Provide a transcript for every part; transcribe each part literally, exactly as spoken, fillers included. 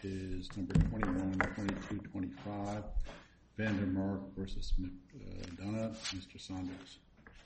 is number twenty-one twenty-two twenty-five, Vandermark versus McDonough. Mister Saunders.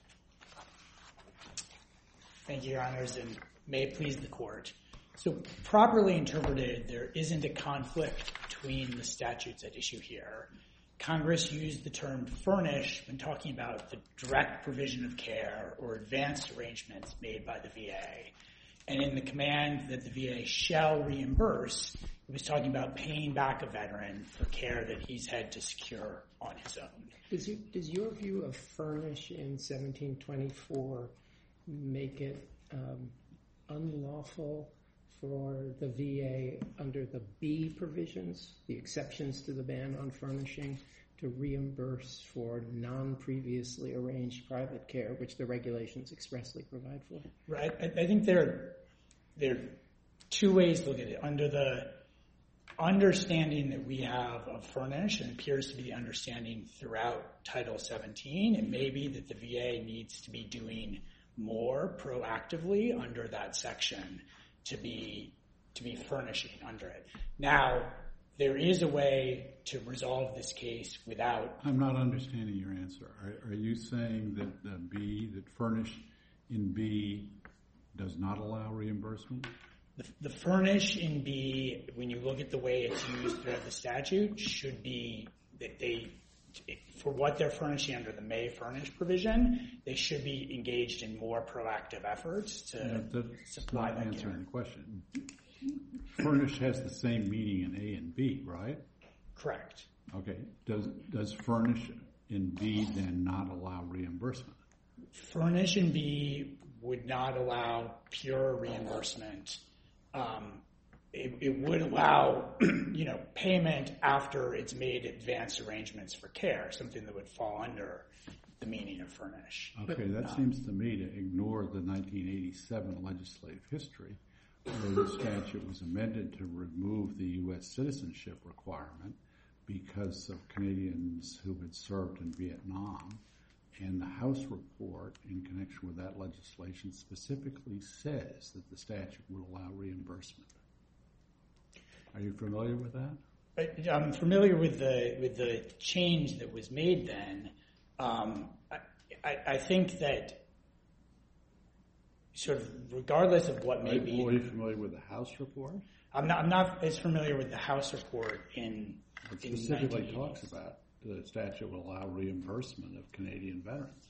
Thank you, Your Honors, and may it please the Court. So properly interpreted, there isn't a conflict between the statutes at issue here. Congress used the term furnish when talking about the direct provision of care or advanced arrangements made by the V A. And in the command that the V A shall reimburse, it was talking about paying back a veteran for care that he's had to secure on his own. Does, you, does your view of furnish in seventeen twenty-four make it um, unlawful for the V A under the B provisions, the exceptions to the ban on furnishing, to reimburse for non-previously arranged private care, which the regulations expressly provide for? Right. I, I think there, there are two ways to look at it. Under the understanding that we have of furnish, and appears to be the understanding throughout Title seventeen, it may be that the V A needs to be doing more proactively under that section to be to be furnishing under it. Now, there is a way to resolve this case without... I'm not understanding your answer. Are, are you saying that the B, that furnish in B does not allow reimbursement? The, the furnish in B, when you look at the way it's used throughout the statute, should be that they, for what they're furnishing under the may furnish provision, they should be engaged in more proactive efforts to yeah, that's supply not that answering care. the question. Furnish has the same meaning in A and B, right? Correct. Okay. Does does furnish in B then not allow reimbursement? Furnish in B would not allow pure reimbursement. Um, it, it would allow, you know, payment after it's made advanced arrangements for care, something that would fall under the meaning of furnish. Okay, that um, seems to me to ignore the nineteen eighty-seven legislative history, where the statute was amended to remove the U S citizenship requirement because of Canadians who had served in Vietnam. And the House report in connection with that legislation specifically says that the statute would allow reimbursement. Are you familiar with that? I'm familiar with the with the change that was made then. Um, I, I, I think that sort of regardless of what may be... Are you familiar with the House report? I'm not, I'm not as familiar with the House report in It specifically talks about the statute will allow reimbursement of Canadian veterans.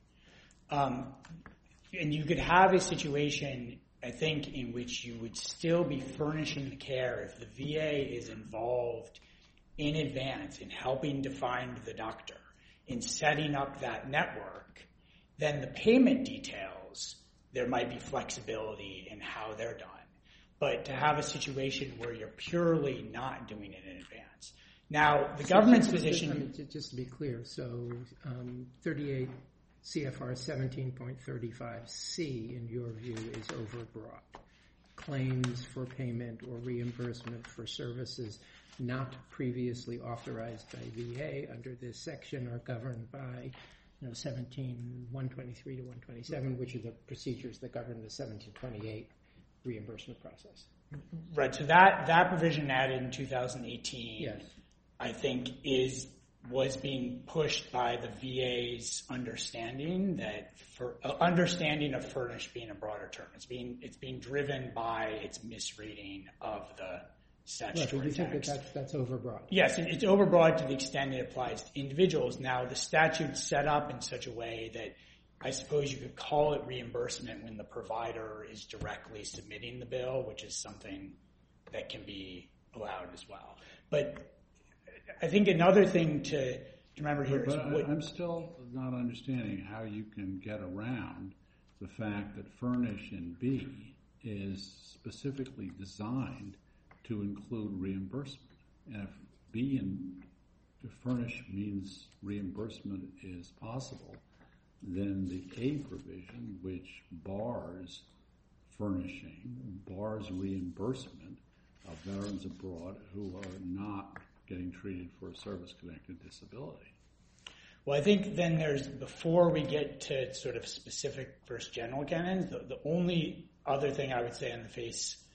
Um, and you could have a situation, I think, in which you would still be furnishing the care if the V A is involved in advance in helping to find the doctor, in setting up that network. Then the payment details, there might be flexibility in how they're done. But to have a situation where you're purely not doing it in advance. Now, the so government's just, position... Just, just to be clear, so um, thirty-eight C F R seventeen point thirty-five C, in your view, is overbroad. Claims for payment or reimbursement for services not previously authorized by V A under this section are governed by you know, seventeen one twenty-three to one twenty-seven, which are the procedures that govern the seventeen twenty-eight reimbursement process. Right, so that, that provision added in two thousand eighteen, yes. I think, is was being pushed by the V A's understanding that for uh, understanding of furnish being a broader term. It's being it's being driven by its misreading of the statutory right, so you text. think that that's, that's overbroad? Yes, it, it's overbroad to the extent it applies to individuals. Now, the statute's set up in such a way that I suppose you could call it reimbursement when the provider is directly submitting the bill, which is something that can be allowed as well. But I think another thing to remember here but, is... But what, I'm still not understanding how you can get around the fact that furnish in B is specifically designed to include reimbursement. And if B and if furnish means reimbursement is possible, then the A provision, which bars furnishing, bars reimbursement of veterans abroad who are not getting treated for a service-connected disability. Well, I think then there's, before we get to sort of specific versus general canons, the, the only other thing I would say in the face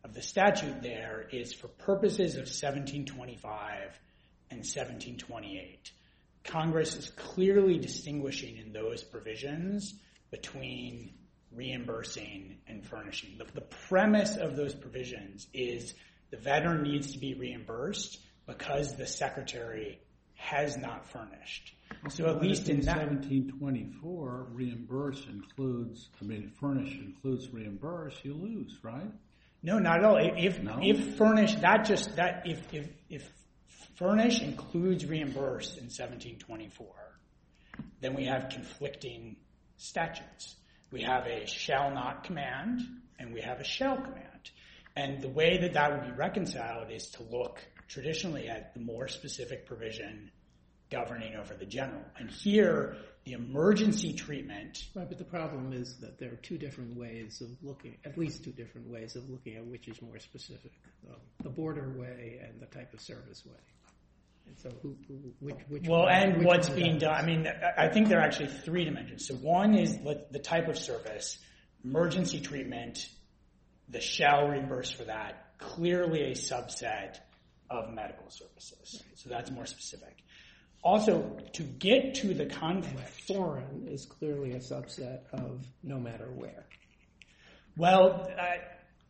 of the statute there is for purposes of seventeen twenty-five and seventeen twenty-eight. Congress is clearly distinguishing in those provisions between reimbursing and furnishing. The, the premise of those provisions is the veteran needs to be reimbursed because the secretary has not furnished. So at least in that seventeen twenty-four, reimburse includes, I mean, furnish includes reimburse, you lose, right? No, not at all. If No? if furnish, that just that if if if furnish includes reimburse in seventeen twenty-four, then we have conflicting statutes. We have a shall not command and we have a shall command. And the way that that would be reconciled is to look traditionally at the more specific provision governing over the general. And here, the emergency treatment. Right, but the problem is that there are two different ways of looking, at least two different ways of looking at which is more specific. Um, the border way and the type of service way. And so who, who, which, which Well, one, and which what's one being does? done. I mean, I think there are actually three dimensions. So one is the type of service, emergency treatment, the shall reimburse for that, clearly a subset of medical services. So that's more specific. Also, to get to the conflict. Foreign is clearly a subset of no matter where. Well, I,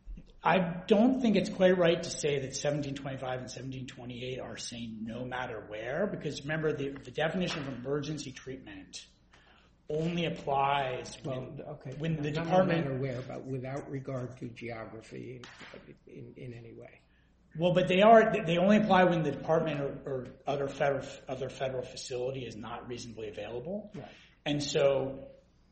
I don't think it's quite right to say that seventeen twenty-five and seventeen twenty-eight are saying no matter where, because remember, the, the definition of emergency treatment only applies when, Well, okay. when the Not department... no matter where, but without regard to geography in, in any way. Well, but they are they only apply when the department or, or other federal other federal facility is not reasonably available. Right. And so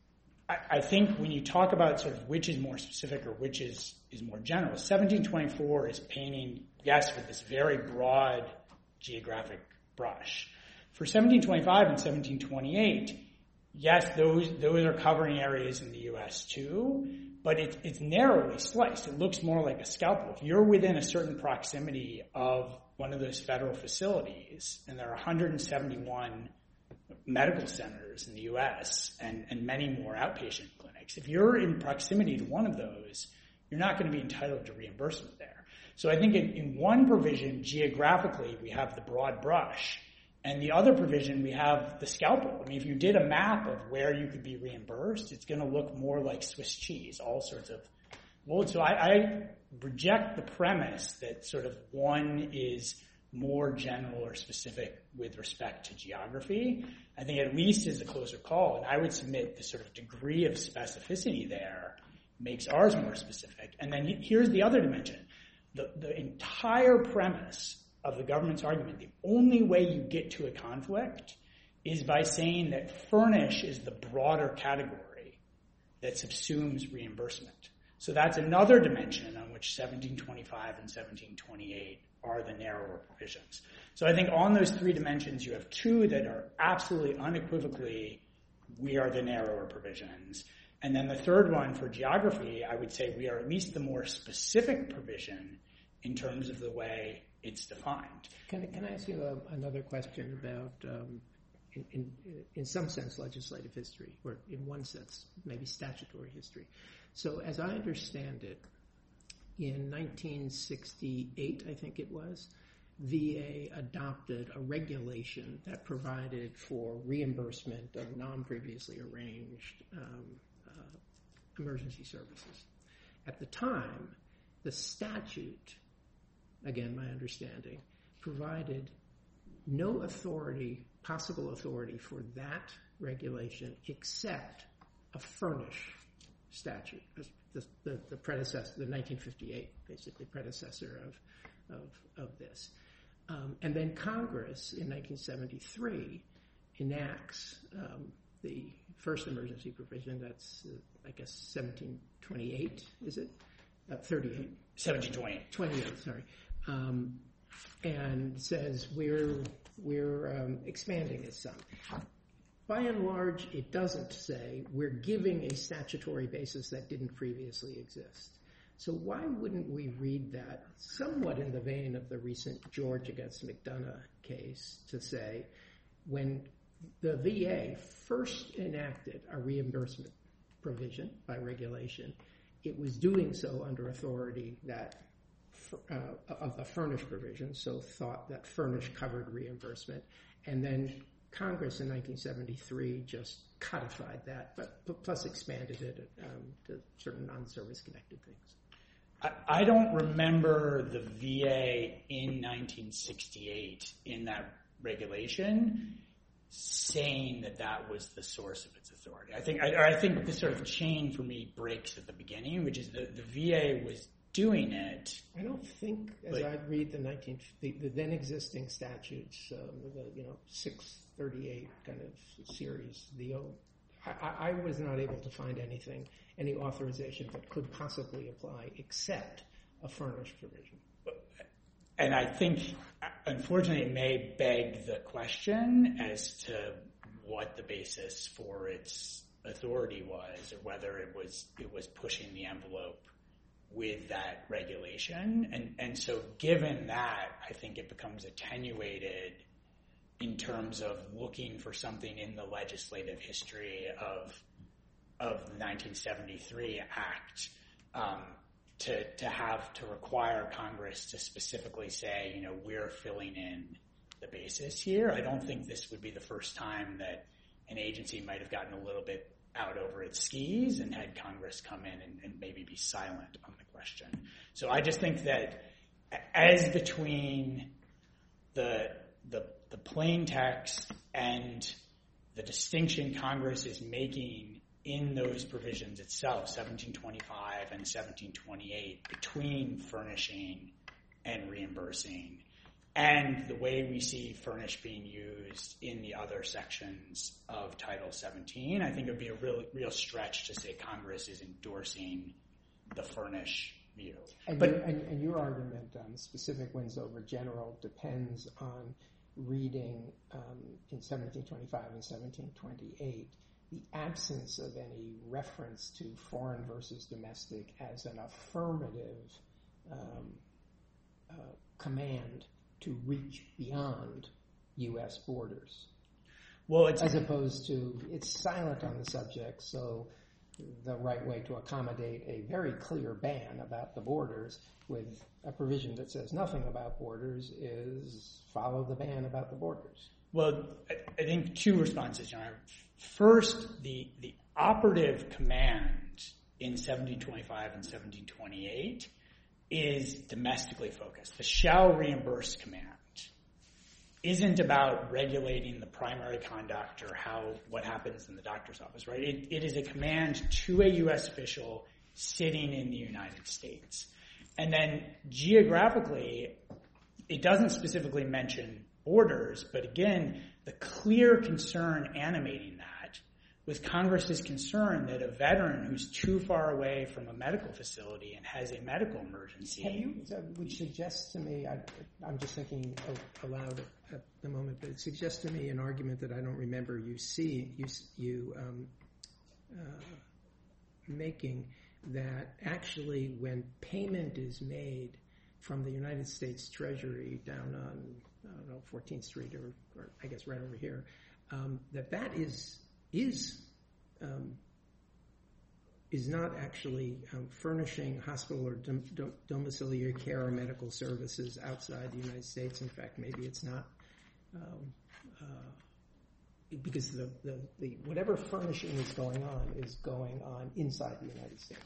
I, I think when you talk about sort of which is more specific or which is, is more general, seventeen twenty-four is painting, yes, with this very broad geographic brush. For seventeen twenty-five and seventeen twenty-eight, yes, those those are covering areas in the U S too, but it, it's narrowly sliced. It looks more like a scalpel. If you're within a certain proximity of one of those federal facilities, and there are one hundred seventy-one medical centers in the U S and, and many more outpatient clinics, if you're in proximity to one of those, you're not going to be entitled to reimbursement there. So I think in, in one provision, geographically, we have the broad brush. And the other provision, we have the scalpel. I mean, if you did a map of where you could be reimbursed, it's going to look more like Swiss cheese, all sorts of... Well, so I, I reject the premise that sort of one is more general or specific with respect to geography. I think at least is a closer call. And I would submit the sort of degree of specificity there makes ours more specific. And then here's the other dimension. The, the entire premise of the government's argument, the only way you get to a conflict is by saying that furnish is the broader category that subsumes reimbursement. So that's another dimension on which seventeen twenty-five and seventeen twenty-eight are the narrower provisions. So I think on those three dimensions, you have two that are absolutely unequivocally, we are the narrower provisions. And then the third one for geography, I would say we are at least the more specific provision in terms of the way it's defined. Can, can I ask you a, another question about, um, in, in, in some sense, legislative history, or in one sense, maybe statutory history? So as I understand it, in nineteen sixty-eight, I think it was, V A adopted a regulation that provided for reimbursement of non-previously arranged um, uh, emergency services. At the time, the statute, again, my understanding, provided no authority, possible authority for that regulation except a furnish statute, the, the, the predecessor, the nineteen fifty-eight, basically predecessor of, of, of this. Um, and then Congress in nineteen seventy-three enacts um, the first emergency provision, that's, uh, I guess, seventeen twenty-eight, is it? Uh, thirty-eight. seventeen twenty-eight. twenty-eight, sorry. Um, and says we're we're um, expanding it some. By and large, it doesn't say we're giving a statutory basis that didn't previously exist. So why wouldn't we read that somewhat in the vein of the recent George against McDonough case to say when the V A first enacted a reimbursement provision by regulation, it was doing so under authority that uh, of the furnish provision, so thought that furnish covered reimbursement, and then Congress in nineteen seventy-three just codified that, but plus expanded it um, to certain non-service connected things. I, I don't remember the V A in nineteen sixty-eight in that regulation saying that that was the source of its authority. I think, I, or I think the sort of chain for me breaks at the beginning, which is the, the V A was doing it. I don't think, as but, I read the nineteen the, the then existing statutes, um, the you know six thirty-eight kind of series, the old, I, I was not able to find anything, any authorization that could possibly apply except a furnished provision. And I think, unfortunately, it may beg the question as to what the basis for its authority was, or whether it was it was pushing the envelope with that regulation. And and so given that, I think it becomes attenuated in terms of looking for something in the legislative history of of the nineteen seventy-three Act um, to to have to require Congress to specifically say, you know, we're filling in the basis here. I don't think this would be the first time that an agency might have gotten a little bit out over its skis and had Congress come in and, and maybe be silent on the question. So I just think that as between the the the plain text and the distinction Congress is making in those provisions itself, seventeen twenty-five and seventeen twenty-eight, between furnishing and reimbursing, and the way we see furnish being used in the other sections of Title seventeen, I think it would be a real, real stretch to say Congress is endorsing the furnish view. And, but, your, and, and your argument on specific wins over general depends on reading um, in seventeen twenty-five and seventeen twenty-eight the absence of any reference to foreign versus domestic as an affirmative um, uh, command to reach beyond U S borders. Well, it's, as opposed to it's silent on the subject, so the right way to accommodate a very clear ban about the borders with a provision that says nothing about borders is follow the ban about the borders. Well, I, I think two responses, John. First, the, the operative command in seventeen twenty-five and seventeen twenty-eight is domestically focused. The shall reimburse command isn't about regulating the primary conduct or how what happens in the doctor's office, right? It, it is a command to a U S official sitting in the United States. And then geographically, it doesn't specifically mention borders, but again, the clear concern animating that was Congress's concern that a veteran who's too far away from a medical facility and has a medical emergency. Have you, which suggests to me, I, I'm just thinking aloud at the moment, but it suggests to me an argument that I don't remember you see you you um, uh, making, that actually when payment is made from the United States Treasury down on I don't know fourteenth Street or, or I guess right over here, um, that that is is um, is not actually um, furnishing hospital or dom- dom- domiciliary care or medical services outside the United States. In fact, maybe it's not, um, uh, because the, the, the whatever furnishing is going on is going on inside the United States.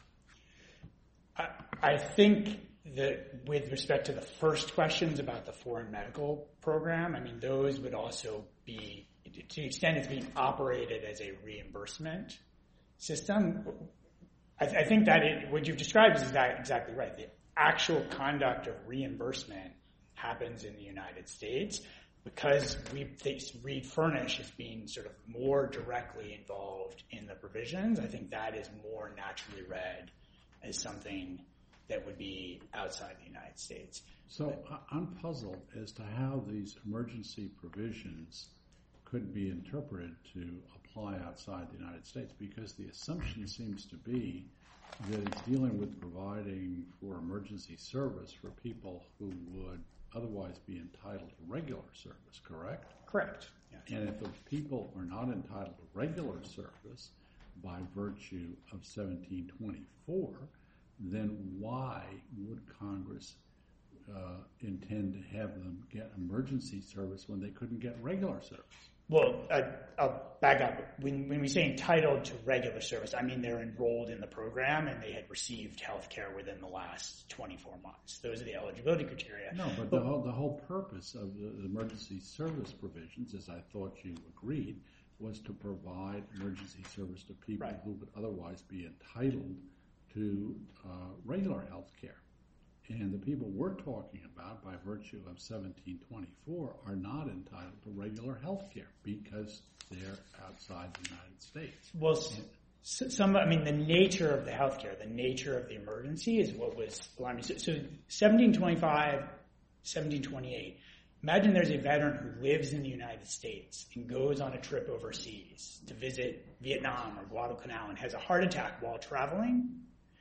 I, I think that with respect to the first questions about the foreign medical program, I mean, those would also be, to the extent it's being operated as a reimbursement system, I, th- I think that it, what you've described is exactly, exactly right. The actual conduct of reimbursement happens in the United States because we read furnish as being sort of more directly involved in the provisions. I think that is more naturally read as something that would be outside the United States. So I'm puzzled as to how these emergency provisions could be interpreted to apply outside the United States, because the assumption seems to be that it's dealing with providing for emergency service for people who would otherwise be entitled to regular service, correct? Correct. Yeah. And if those people are not entitled to regular service by virtue of seventeen twenty-four, then why would Congress uh, intend to have them get emergency service when they couldn't get regular service? Well, uh, I'll back up. When, when we say entitled to regular service, I mean they're enrolled in the program and they had received health care within the last twenty-four months. Those are the eligibility criteria. No, but, but the, whole, the whole purpose of the, the emergency service provisions, as I thought you agreed, was to provide emergency service to people right. who would otherwise be entitled to uh, regular health care. And the people we're talking about, by virtue of seventeen twenty-four, are not entitled to regular health care because they're outside the United States. Well, some, I mean, the nature of the health care, the nature of the emergency is what was alarming. So, so seventeen twenty-five, seventeen twenty-eight, imagine there's a veteran who lives in the United States and goes on a trip overseas to visit Vietnam or Guadalcanal and has a heart attack while traveling.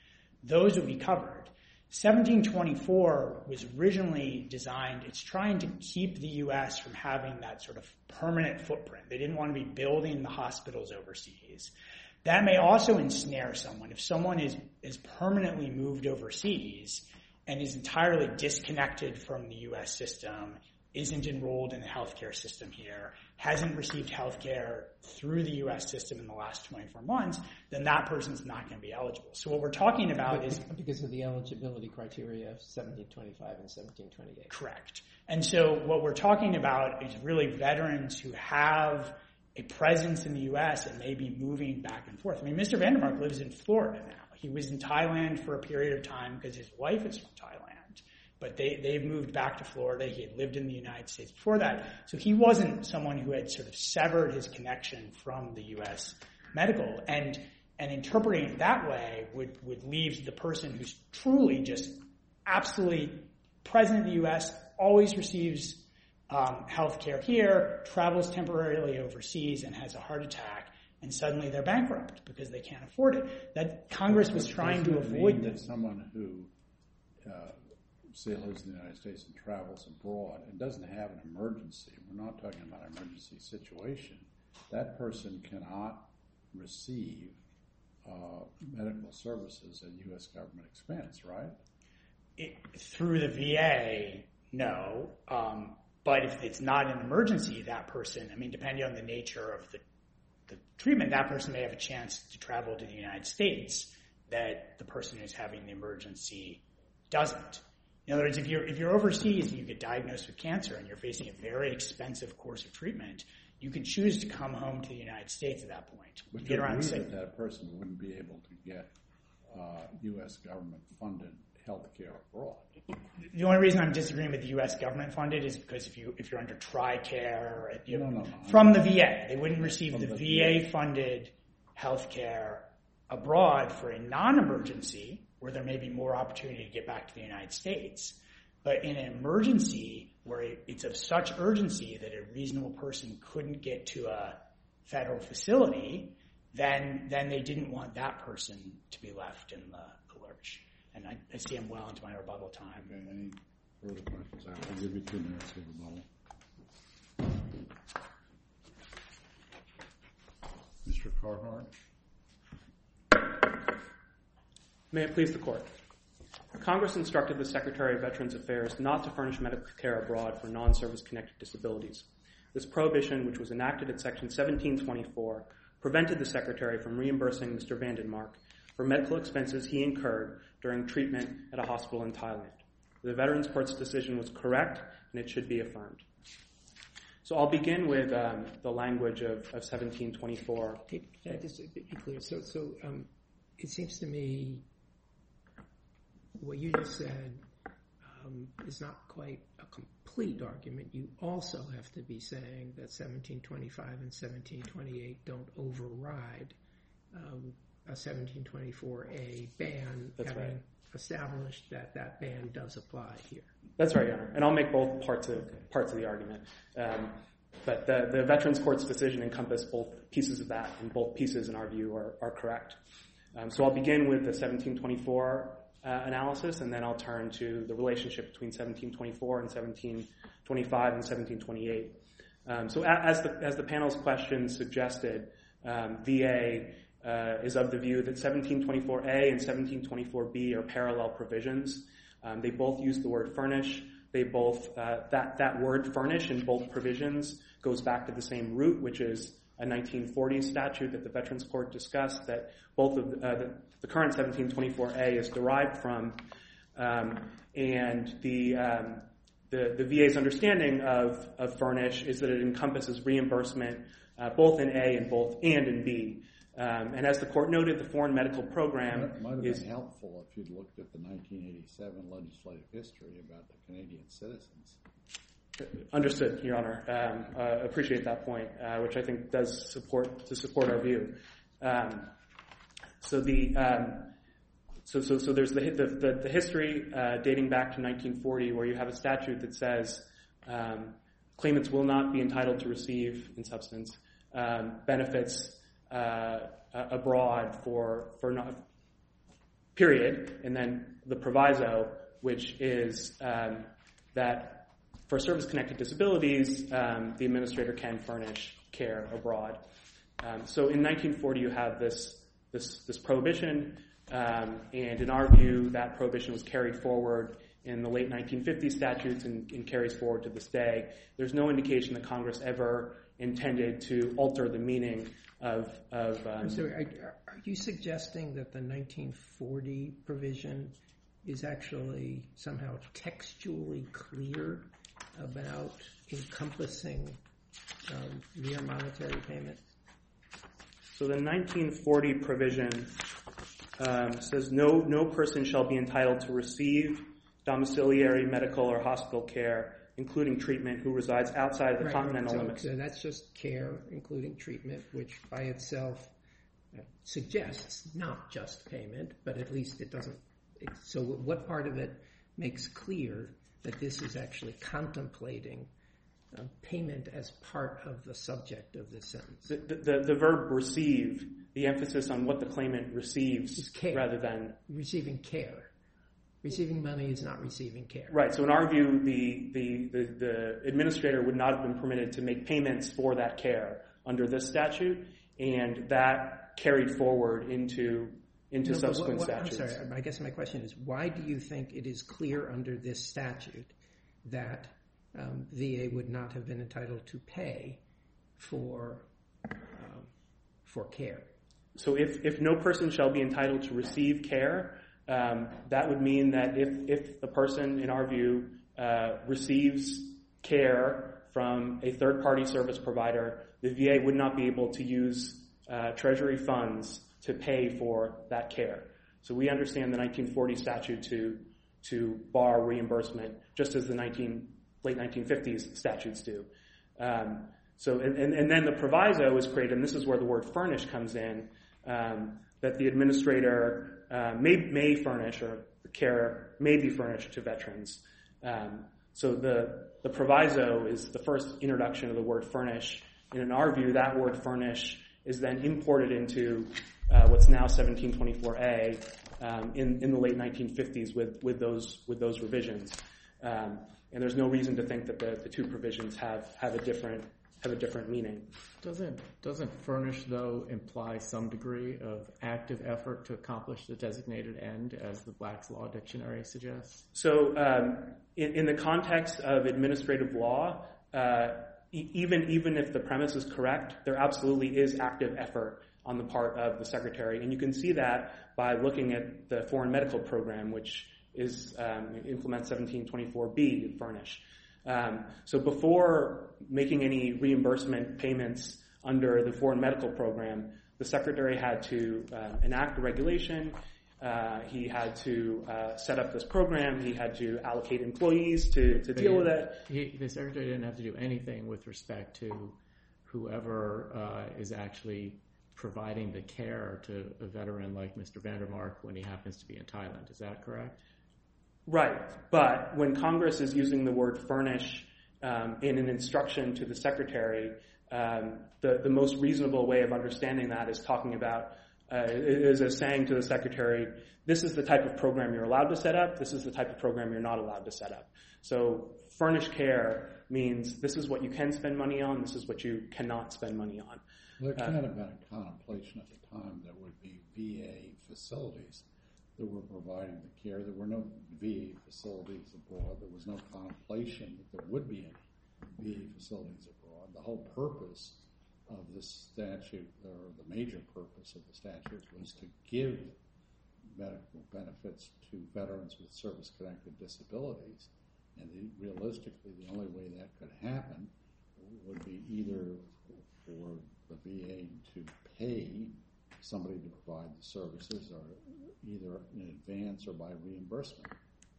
Those would be covered. seventeen twenty-four was originally designed, it's trying to keep the U S from having that sort of permanent footprint. They didn't want to be building the hospitals overseas. That may also ensnare someone. If someone is, is permanently moved overseas and is entirely disconnected from the U S system, isn't enrolled in the healthcare system here, hasn't received healthcare through the U S system in the last twenty-four months, then that person's not going to be eligible. So what we're talking about is... Because of the eligibility criteria of seventeen twenty-five and seventeen twenty-eight. Correct. And so what we're talking about is really veterans who have a presence in the U S and may be moving back and forth. I mean, Mister Vandermark lives in Florida now. He was in Thailand for a period of time because his wife is from Thailand. But they, they've moved back to Florida. He had lived in the United States before that. So he wasn't someone who had sort of severed his connection from the U S medical. And and interpreting it that way would, would leave the person who's truly just absolutely present in the U S, always receives um, health care here, travels temporarily overseas, and has a heart attack, and suddenly they're bankrupt because they can't afford it. That Congress was trying to avoid that. Someone who... Uh, say lives in the United States and travels abroad and doesn't have an emergency, we're not talking about an emergency situation, that person cannot receive uh, medical services at U S government expense, right? It, through the V A, no. Um, but if it's not an emergency, that person, I mean, depending on the nature of the, the treatment, that person may have a chance to travel to the United States that the person who's having the emergency doesn't. In other words, if you're if you're overseas and you get diagnosed with cancer and you're facing a very expensive course of treatment, you can choose to come home to the United States at that point. But you you get around agree that that person wouldn't be able to get uh, U S government-funded health care abroad. The only reason I'm disagreeing with the U S government-funded is because if you if you're under TRICARE, you know, no, no, no. from the V A, they wouldn't receive the, the V A-funded health care abroad for a non-emergency, where there may be more opportunity to get back to the United States. But in an emergency where it's of such urgency that a reasonable person couldn't get to a federal facility, then then they didn't want that person to be left in the lurch. And I, I see I'm well into my rebuttal time. Okay, any further questions? I'll give you two minutes for rebuttal. Mister Carhart? May it please the Court. Congress instructed the Secretary of Veterans Affairs not to furnish medical care abroad for non-service-connected disabilities. This prohibition, which was enacted at Section seventeen twenty-four, prevented the Secretary from reimbursing Mister Vandenmark for medical expenses he incurred during treatment at a hospital in Thailand. The Veterans Court's decision was correct, and it should be affirmed. So I'll begin with um, the language of, of seventeen twenty-four. Can I just be clear? So, so um, it seems to me what you just said um, is not quite a complete argument. You also have to be saying that seventeen twenty-five and seventeen twenty-eight don't override um, a seventeen twenty-four A ban. That's having right. established that that ban does apply here. That's right, Your Honor. And I'll make both parts of parts of the argument. Um, but the, the Veterans Court's decision encompassed both pieces of that, and both pieces, in our view, are, are correct. Um, so I'll begin with the seventeen twenty-four uh, analysis, and then I'll turn to the relationship between seventeen twenty-four and seventeen twenty-five and seventeen twenty-eight. Um, so as the, as the panel's question suggested, um, V A uh, is of the view that seventeen twenty-four A and seventeen twenty-four B are parallel provisions. Um, they both use the word furnish. They both uh, that that word furnish in both provisions goes back to the same root, which is a nineteen forties statute that the Veterans Court discussed that both of uh, the, the current seventeen twenty-four A is derived from, um, and the, um, the the V A's understanding of of furnish is that it encompasses reimbursement uh, both in A and both and in B. Um, and as the court noted, the foreign medical program It might have is been helpful if you'd looked at the nineteen eighty-seven legislative history about the Canadian citizens. Understood, Your Honor. Um, uh, appreciate that point, uh, which I think does support to support our view. Um, so the um, so so so there's the the, the, the history uh, dating back to nineteen forty, where you have a statute that says um, claimants will not be entitled to receive, in substance, um, benefits uh, abroad for for not period, and then the proviso, which is um, that. For service-connected disabilities, um, the administrator can furnish care abroad. Um, so in nineteen forty, you have this this, this prohibition, um, and in our view, that prohibition was carried forward in the late nineteen fifty statutes and, and carries forward to this day. There's no indication that Congress ever intended to alter the meaning of... of um, I'm sorry, are, are you suggesting that the nineteen forty provision is actually somehow textually clear about encompassing um, mere monetary payments? So the nineteen forty provision um, says no no person shall be entitled to receive domiciliary medical or hospital care, including treatment, who resides outside of the right, continental so, limits. So that's just care, including treatment, which by itself suggests not just payment, but at least it doesn't. It, so what part of it makes clear that this is actually contemplating uh, payment as part of the subject of this sentence? The, the, the verb receive, the emphasis on what the claimant receives Is care. rather than... Receiving care. Receiving money is not receiving care. Right, so in our view, the, the, the, the administrator would not have been permitted to make payments for that care under this statute, and that carried forward into... into no, subsequent what, what, statutes. I'm sorry, I guess my question is, why do you think it is clear under this statute that um, V A would not have been entitled to pay for um, for care? So if, if no person shall be entitled to receive care, um, that would mean that if, if the person, in our view, uh, receives care from a third-party service provider, the V A would not be able to use uh, Treasury funds to pay for that care. So we understand the nineteen forty statute to to bar reimbursement, just as the nineteen, late nineteen fifties statutes do. Um, so and, and, and then the proviso is created, and this is where the word furnish comes in, um, that the administrator uh, may may furnish, or the care may be furnished to veterans. Um, so the the proviso is the first introduction of the word furnish, and in our view, that word furnish is then imported into uh, what's now seventeen twenty-four A um, in in the late nineteen fifties with with those with those revisions, um, and there's no reason to think that the, the two provisions have have a different have a different meaning. Doesn't doesn't furnish though imply some degree of active effort to accomplish the designated end, as the Black's Law Dictionary suggests? So, um, in, in the context of administrative law, uh, e- even even if the premise is correct, there absolutely is active effort on the part of the secretary, and you can see that by looking at the Foreign Medical Program, which is um, implements seventeen twenty-four B, furnish. Um, so before making any reimbursement payments under the Foreign Medical Program, the Secretary had to uh, enact a regulation. Uh, he had to uh, set up this program. He had to allocate employees to, to deal with it. He, the Secretary didn't have to do anything with respect to whoever uh, is actually providing the care to a veteran like Mister Vandermark when he happens to be in Thailand. Is that correct? Right, but when Congress is using the word furnish um, in an instruction to the Secretary, um, the, the most reasonable way of understanding that is talking about, uh, is as saying to the Secretary, this is the type of program you're allowed to set up, this is the type of program you're not allowed to set up. So furnish care means this is what you can spend money on, this is what you cannot spend money on. There kind of been a contemplation at the time there would be V A facilities that were providing the care. There were no V A facilities abroad. There was no contemplation that there would be any V A facilities abroad. The whole purpose of this statute, or the major purpose of the statute, was to give medical benefits to veterans with service-connected disabilities. And the, realistically, the only way that could happen would be either for the V A to pay somebody to provide the services, or either in advance or by reimbursement.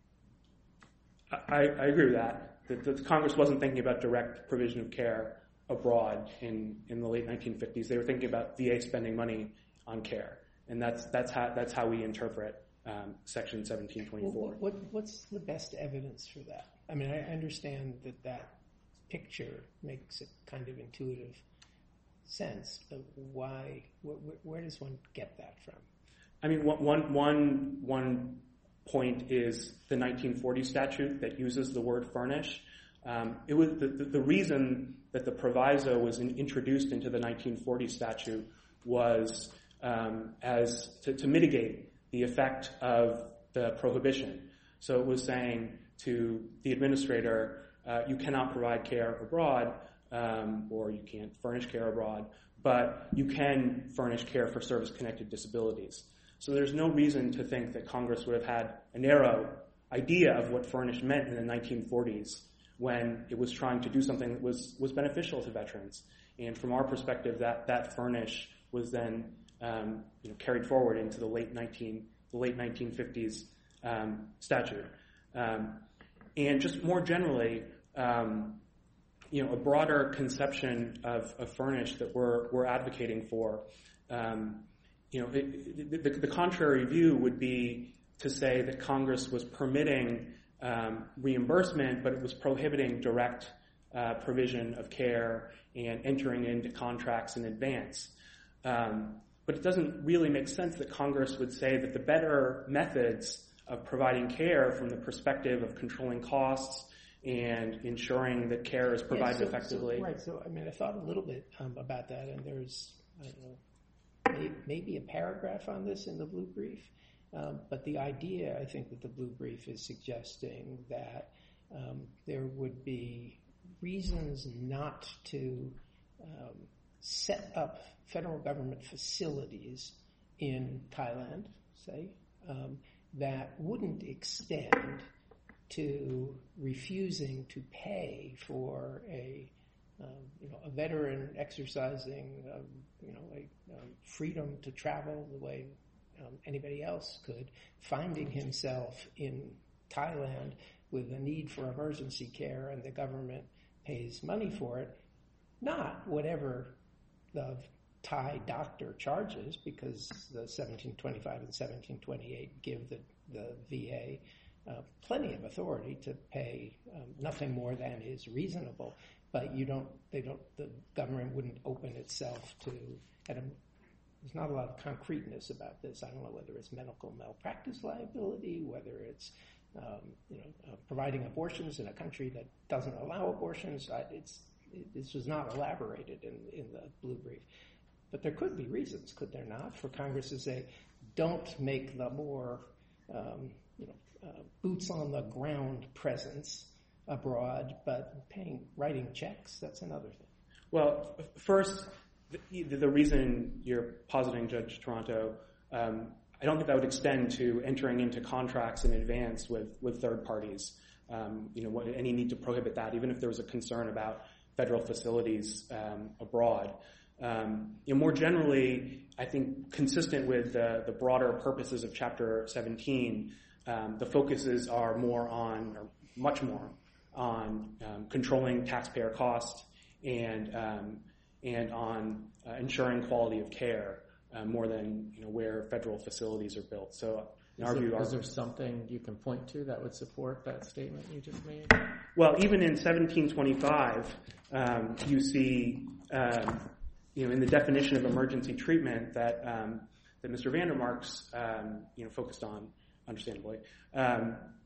I, I agree with that. The, the Congress wasn't thinking about direct provision of care abroad in, in the late nineteen fifties. They were thinking about V A spending money on care, and that's that's how that's how we interpret um, Section seventeen twenty-four. Well, what, what's the best evidence for that? I mean, I understand that that picture makes a kind of intuitive sense, but why? Wh- where does one get that from? I mean, one one one point is the nineteen forty statute that uses the word furnish. Um, it was the, the, the reason that the proviso was in, introduced into the nineteen forty statute was um, as to, to mitigate the effect of the prohibition. So it was saying to the administrator, uh, you cannot provide care abroad, um, or you can't furnish care abroad, but you can furnish care for service-connected disabilities. So there's no reason to think that Congress would have had a narrow idea of what furnish meant in the nineteen forties when it was trying to do something that was, was beneficial to veterans. And from our perspective, that, that furnish was then um, you know, carried forward into the late nineteen the late nineteen fifties um, statute. Um, and just more generally, um, you know, a broader conception of, of furnish that we're we're advocating for. Um, you know, it, the, the contrary view would be to say that Congress was permitting um, reimbursement, but it was prohibiting direct uh, provision of care and entering into contracts in advance. Um, but it doesn't really make sense that Congress would say that the better methods of providing care from the perspective of controlling costs and ensuring that care is provided yeah, so, effectively. So, right. So, I mean, I thought a little bit um, about that, and there's, I don't know, maybe, maybe a paragraph on this in the blue brief. Um, but the idea, I think, that the blue brief is suggesting that um, there would be reasons not to um, set up federal government facilities in Thailand, say, um, that wouldn't extend to refusing to pay for a um, you know a veteran exercising um, you know a um, freedom to travel the way um, anybody else could, finding himself in Thailand with a need for emergency care and the government pays money for it, not whatever the Thai doctor charges, because the seventeen twenty-five and seventeen twenty-eight give the, the V A uh, plenty of authority to pay um, nothing more than is reasonable. But you don't, they don't, the government wouldn't open itself to, at a, there's not a lot of concreteness about this. I don't know whether it's medical malpractice liability, whether it's um, you know uh, providing abortions in a country that doesn't allow abortions. I, it's it, this was not elaborated in, in the blue brief. But there could be reasons, could there not, for Congress to say, don't make the more um, you know, uh, boots on the ground presence abroad, but paying, writing checks, that's another thing. Well, first, the, the reason you're positing, Judge Toronto, um, I don't think that would extend to entering into contracts in advance with, with third parties. Um, you know, what, any need to prohibit that, even if there was a concern about federal facilities um, abroad. Um, you know, more generally, I think consistent with the, the broader purposes of Chapter seventeen, um, the focuses are more on, or much more, on um, controlling taxpayer costs and um, and on uh, ensuring quality of care uh, more than you know where federal facilities are built. So, in our is, view, there, our, is there something you can point to that would support that statement you just made? Well, even in seventeen twenty-five, um, you see. Um, You know, in the definition of emergency treatment that um, that Mister Vandermark's um, you know focused on, understandably, um,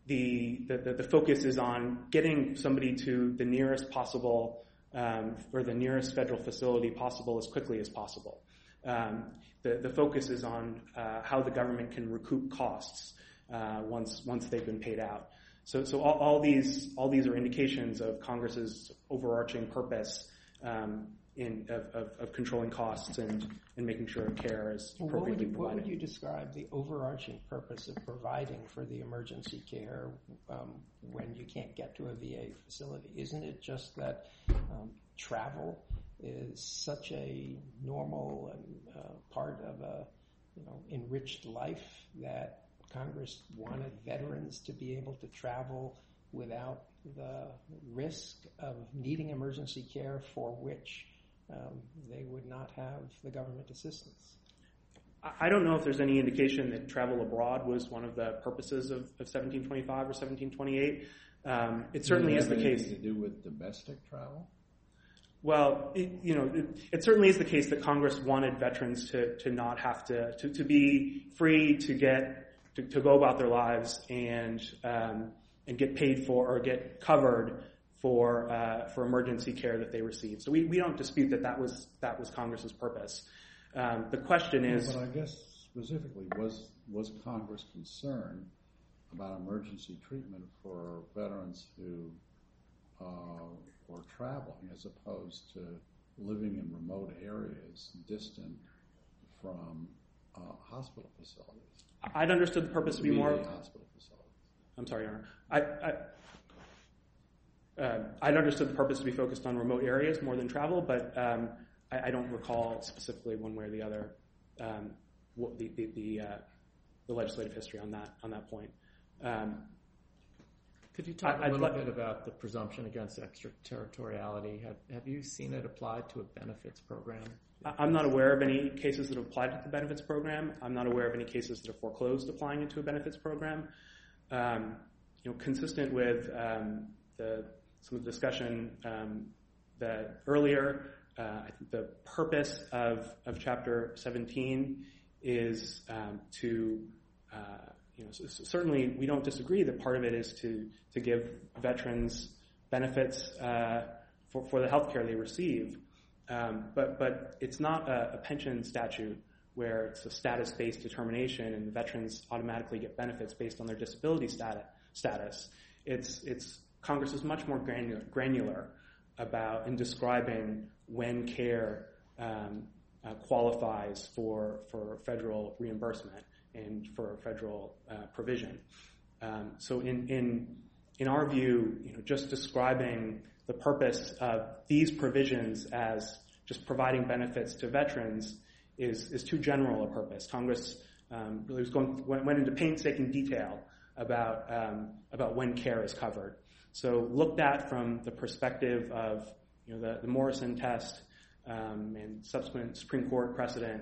the, the, the focus is on getting somebody to the nearest possible um, or the nearest federal facility possible as quickly as possible. Um, the, the focus is on uh, how the government can recoup costs uh, once once they've been paid out. So, so all, all these all these are indications of Congress's overarching purpose um, in of, of, of controlling costs and, and making sure care is Well, appropriately what would you, provided. What would you describe the overarching purpose of providing for the emergency care um, when you can't get to a V A facility? Isn't it just that um, travel is such a normal and uh, part of a you know enriched life that Congress wanted veterans to be able to travel without the risk of needing emergency care for which um, they would not have the government assistance? I don't know if there's any indication that travel abroad was one of the purposes of, of seventeen twenty-five or seventeen twenty-eight. Um, it certainly is the case. Does it have anything to do with domestic travel? Well, it, you know, it, it certainly is the case that Congress wanted veterans to, to not have to, to, to be free to get, to, to go about their lives and, um, and get paid for or get covered for, uh, for emergency care that they receive. So we, we don't dispute that that was, that was Congress's purpose. Um, the question is. But I guess specifically, was, was Congress concerned about emergency treatment for veterans who, uh, or traveling as opposed to living in remote areas distant from uh, hospital facilities? I'd understood the purpose to be more. Hospital facilities. I'm sorry, Your Honor. I, I, uh, I'd understood the purpose to be focused on remote areas more than travel, but um, I, I don't recall specifically one way or the other um, what the the the, uh, the legislative history on that on that point. Um, Could you talk I, a little like, bit about the presumption against extraterritoriality? Have, have you seen it applied to a benefits program? I'm not aware of any cases that have applied to the benefits program. I'm not aware of any cases that have foreclosed applying it to a benefits program. Um, you know, consistent with um, the, some of the discussion um, that earlier, uh, I think the purpose of, of Chapter seventeen is um, to uh, You know, certainly we don't disagree that part of it is to, to give veterans benefits uh, for, for the health care they receive. Um, but, but it's not a, a pension statute where it's a status-based determination and the veterans automatically get benefits based on their disability statu- status. It's, it's Congress is much more granular, granular about in describing when care um, uh, qualifies for, for federal reimbursement and for federal uh, provision. Um, so in, in in our view, you know, just describing the purpose of these provisions as just providing benefits to veterans is is too general a purpose. Congress um, really was going went, went into painstaking detail about um, about when care is covered. So looked at from the perspective of you know the, the Morrison test um, and subsequent Supreme Court precedent.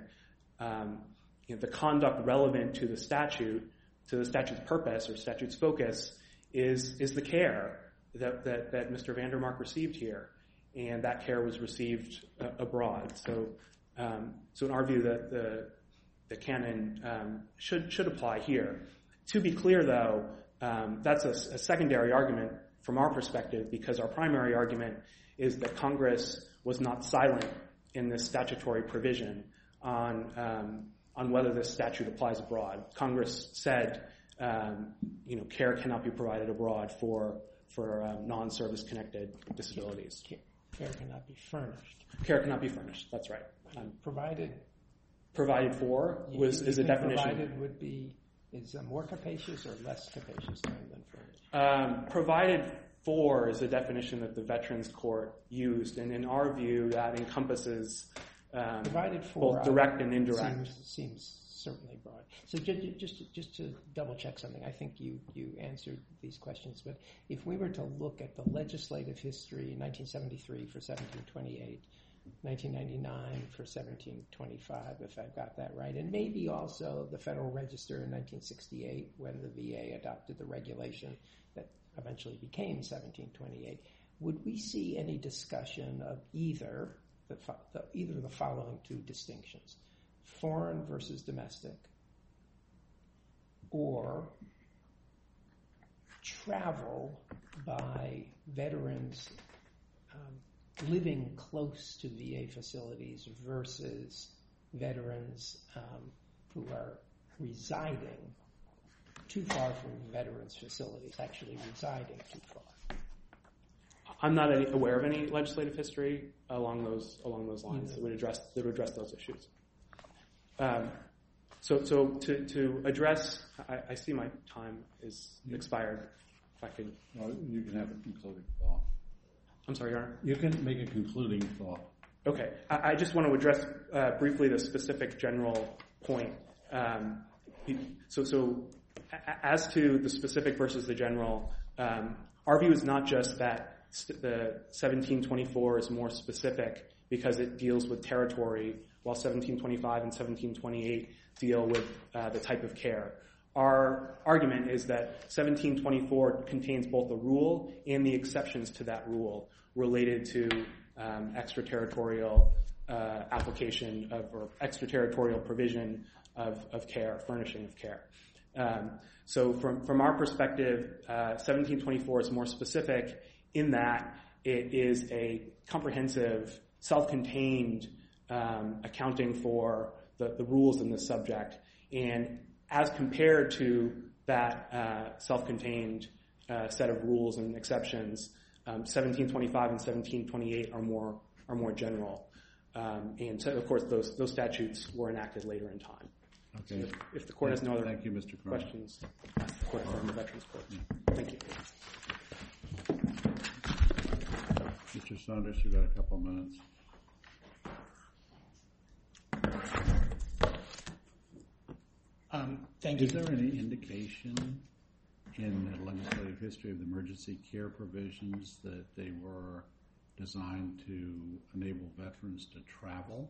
Um, You know, the conduct relevant to the statute, to the statute's purpose or statute's focus, is is the care that that, that Mister Vandermark received here, and that care was received uh, abroad. So, um, so in our view, the the, the canon um, should should apply here. To be clear, though, um, that's a, a secondary argument from our perspective, because our primary argument is that Congress was not silent in this statutory provision on. Um, on whether this statute applies abroad. Congress said, um, you know, care cannot be provided abroad for for um, non-service connected disabilities. Care, care cannot be furnished. Care cannot be furnished. That's right. Um, provided. Provided for was you, you is a definition. Provided would be is a more capacious or less capacious term than furnished. Um, provided for is a definition that the Veterans Court used, and in our view, that encompasses. Um, Provided for both direct and indirect. Seems, seems certainly broad. So just, just just to double check something, I think you, you answered these questions, but if we were to look at the legislative history, nineteen seventy-three for seventeen twenty-eight, nineteen ninety-nine for seventeen twenty-five, if I've got that right, and maybe also the Federal Register in nineteen sixty-eight when the V A adopted the regulation that eventually became seventeen twenty-eight, would we see any discussion of either The, the, either of the following two distinctions, foreign versus domestic, or travel by veterans um, living close to V A facilities versus veterans um, who are residing too far from veterans' facilities, actually residing too far? I'm not any, aware of any legislative history along those along those lines mm-hmm. that would address that would address those issues. Um, so, so to to address, I, I see my time is yeah. expired. If I could, well, you can have a concluding thought. I'm sorry, Your Honor. You can make a concluding thought. Okay, I, I just want to address uh, briefly the specific general point. Um, so, so as to the specific versus the general, um, our view is not just that the seventeen twenty-four is more specific because it deals with territory, while seventeen twenty-five and seventeen twenty-eight deal with uh, the type of care. Our argument is that seventeen twenty-four contains both the rule and the exceptions to that rule related to um, extraterritorial uh, application of or extraterritorial provision of, of care, furnishing of care. Um, so from, from our perspective, uh, seventeen twenty-four is more specific in that it is a comprehensive, self-contained um, accounting for the, the rules in this subject. And as compared to that uh, self-contained uh, set of rules and exceptions, um, seventeen twenty-five and seventeen twenty-eight are more are more general. Um, and so, of course, those those statutes were enacted later in time. Okay. So if, if the court has no other Thank you, Mister Cronin. questions, ask the court from the Veterans Court. Yeah. Thank you. Mister Saunders, you've got a couple of minutes. Um, thank you. Is there any indication in the legislative history of the emergency care provisions that they were designed to enable veterans to travel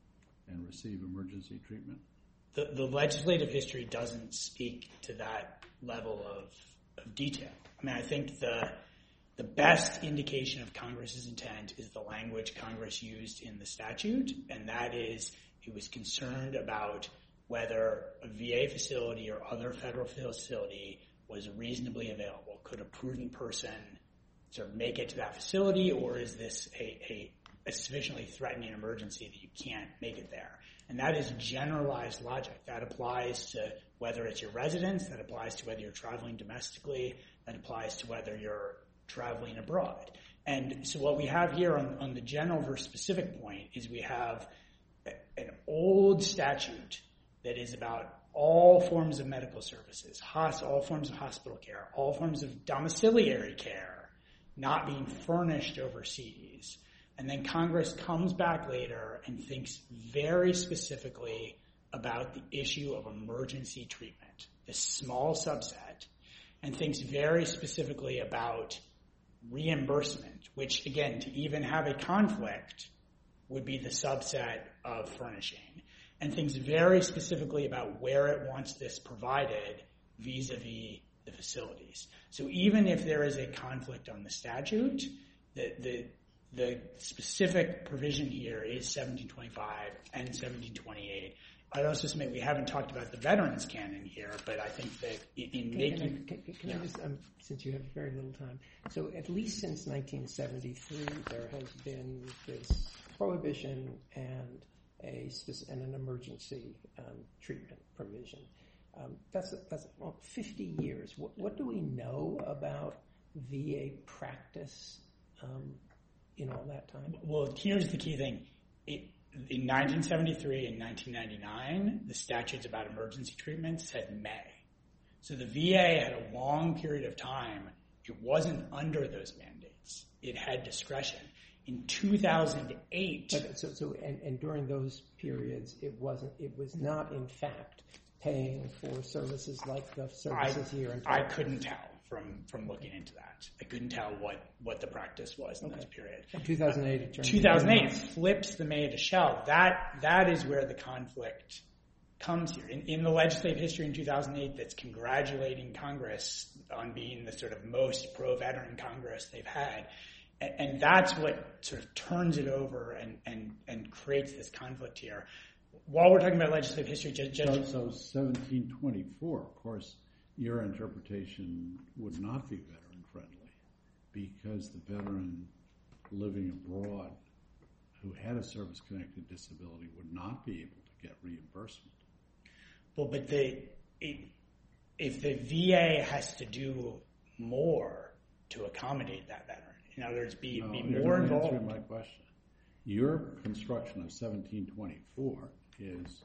and receive emergency treatment? The, the legislative history doesn't speak to that level of, of detail. I mean, I think the the best indication of Congress's intent is the language Congress used in the statute, and that is it was concerned about whether a V A facility or other federal facility was reasonably available. Could a prudent person sort of make it to that facility, or is this a, a, a sufficiently threatening emergency that you can't make it there? And that is generalized logic. That applies to whether it's your residence, that applies to whether you're traveling domestically, that applies to whether you're traveling abroad. And so what we have here on, on the general versus specific point is we have a, an old statute that is about all forms of medical services, hos, all forms of hospital care, all forms of domiciliary care not being furnished overseas. And then Congress comes back later and thinks very specifically about the issue of emergency treatment, this small subset, and thinks very specifically about reimbursement, which, again, to even have a conflict would be the subset of furnishing, and thinks very specifically about where it wants this provided vis-a-vis the facilities. So even if there is a conflict on the statute, the the, the specific provision here is seventeen twenty-five and seventeen twenty-eight. I'd also submit we haven't talked about the veterans canon here, but I think that in, in can, making... Can, I, can, can yeah. I just, um, since you have very little time, so at least since nineteen seventy-three, there has been this prohibition and a and an emergency um, treatment provision. Um, that's that's well, fifty years. What, what do we know about V A practice um, in all that time? Well, here's the key thing. It, in nineteen seventy-three and nineteen ninety-nine, the statutes about emergency treatment said may. So the V A had a long period of time. It wasn't under those mandates. It had discretion. In two thousand eight, but, so, so and, and during those periods, it wasn't. It was not, in fact, paying for services like the services I, here in I couldn't tell from, from looking into that. I couldn't tell what, what the practice was in okay. this period. In two thousand eight, it turned two thousand eight flips the May to shall. That that is where the conflict comes here. In, in the legislative history in two thousand eight that's congratulating Congress on being the sort of most pro-veteran Congress they've had. And, and that's what sort of turns it over and, and, and creates this conflict here. While we're talking about legislative history, just, just so, so seventeen twenty-four, of course, your interpretation would not be veteran-friendly because the veteran living abroad who had a service-connected disability would not be able to get reimbursement. Well, but the, it, if the V A has to do more to accommodate that veteran, in other words, be, no, be you're more not involved. answering my question. Your construction of seventeen twenty-four is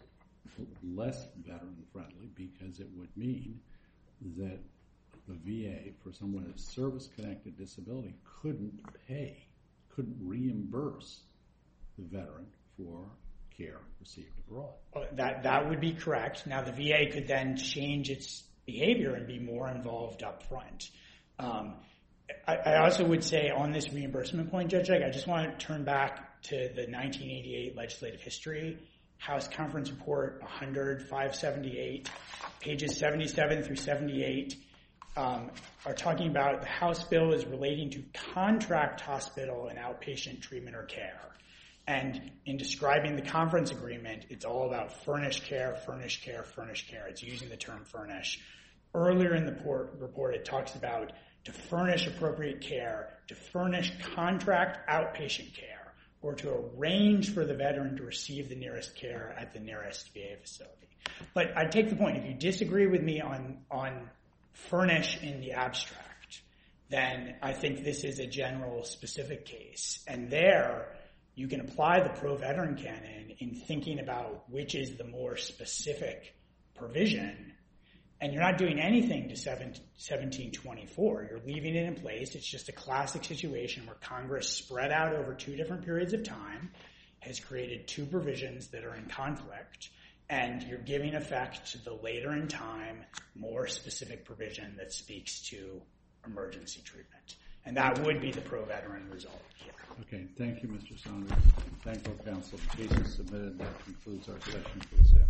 less veteran-friendly because it would mean that the V A, for someone with a service-connected disability, couldn't pay, couldn't reimburse the veteran for care received abroad. Well, that, that would be correct. Now, the V A could then change its behavior and be more involved up front. Um, I, I also would say on this reimbursement point, Judge Legg, I just want to turn back to the nineteen eighty-eight legislative history. House Conference Report one hundred, five seventy-eight, pages seventy-seven through seventy-eight um, are talking about the House bill is relating to contract hospital and outpatient treatment or care. And in describing the conference agreement, it's all about furnished care, furnished care, furnished care. It's using the term furnish. Earlier in the port, report, it talks about to furnish appropriate care, to furnish contract outpatient care, or to arrange for the veteran to receive the nearest care at the nearest V A facility. But I take the point. If you disagree with me on, on furnish in the abstract, then I think this is a general specific case. And there, you can apply the pro-veteran canon in thinking about which is the more specific provision. And you're not doing anything to seventeen twenty-four. You're leaving it in place. It's just a classic situation where Congress, spread out over two different periods of time, has created two provisions that are in conflict, and you're giving effect to the later in time, more specific provision that speaks to emergency treatment. And that would be the pro-veteran result here. Okay, thank you, Mister Saunders. Thank you, counsel. The case is submitted. That concludes our session for this afternoon.